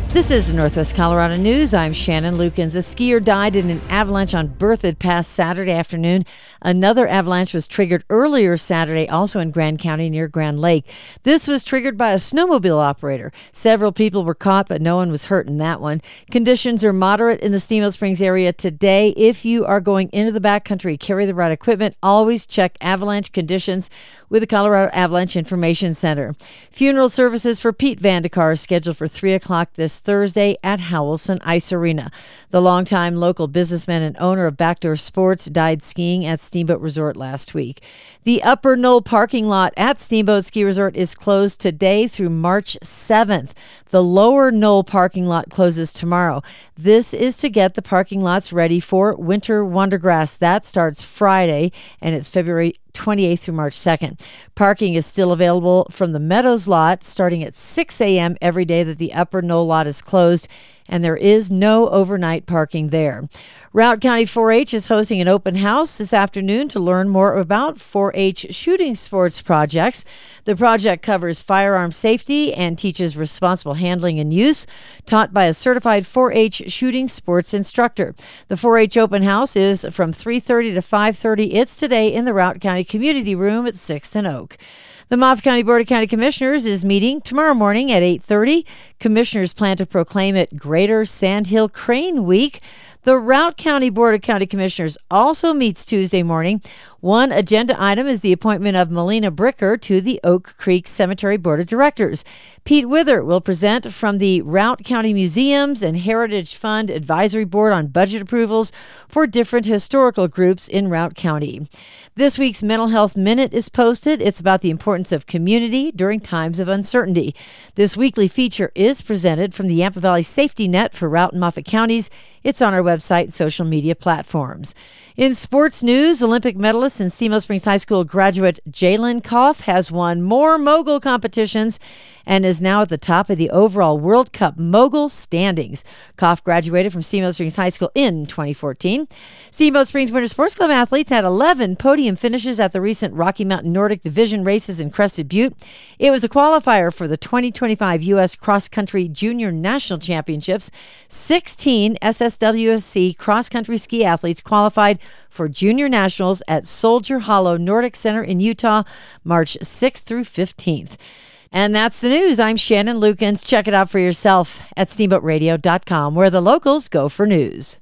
This is Northwest Colorado News. I'm Shannon Lukens. A skier died in an avalanche on Berthoud Pass Saturday afternoon. Another avalanche was triggered earlier Saturday, also in Grand County near Grand Lake. This was triggered by a snowmobile operator. Several people were caught, but no one was hurt in that one. Conditions are moderate in the Steamboat Springs area today. If you are going into the backcountry, carry the right equipment. Always check avalanche conditions with the Colorado Avalanche Information Center. Funeral services for Pete Vandekar are scheduled for 3 o'clock this Thursday at Howelson Ice Arena. The longtime local businessman and owner of Backdoor Sports died skiing at Steamboat Resort last week. The Upper Knoll parking lot at Steamboat Ski Resort is closed today through March 7th. The Lower Knoll parking lot closes tomorrow. This is to get the parking lots ready for Winter Wondergrass. That starts Friday, and it's February 28th through March 2nd. Parking is still available from the Meadows lot starting at 6 a.m. every day that the Upper Knoll lot is closed, and there is no overnight parking there. Routt County 4-H is hosting an open house this afternoon to learn more about 4-H shooting sports projects. The project covers firearm safety and teaches responsible handling and use, taught by a certified 4-H shooting sports instructor. The 4-H open house is from 3:30 to 5:30. It's today in the Routt County Community Room at 6th and Oak. The Moffat County Board of County Commissioners is meeting tomorrow morning at 8:30. Commissioners plan to proclaim it Greater Sandhill Crane Week. The Routt County Board of County Commissioners also meets Tuesday morning. One agenda item is the appointment of Melina Bricker to the Oak Creek Cemetery Board of Directors. Pete Wither will present from the Routt County Museums and Heritage Fund Advisory Board on budget approvals for different historical groups in Routt County. This week's Mental Health Minute is posted. It's about the importance of community during times of uncertainty. This weekly feature is presented from the Yampa Valley Safety Net for Routt and Moffat counties. It's on our website and social media platforms. In sports news, Olympic medalist and Steamboat Springs High School graduate Jalen Koff has won more mogul competitions and is now at the top of the overall World Cup mogul standings. Koff graduated from Steamboat Springs High School in 2014. Steamboat Springs Winter Sports Club athletes had 11 podium finishes at the recent Rocky Mountain Nordic Division races in Crested Butte. It was a qualifier for the 2025 U.S. Cross Country Junior National Championships. 16 SSWSC cross-country ski athletes qualified for Junior Nationals at Soldier Hollow Nordic Center in Utah, March 6th through 15th. And that's the news. I'm Shannon Lukens. Check it out for yourself at steamboatradio.com, where the locals go for news.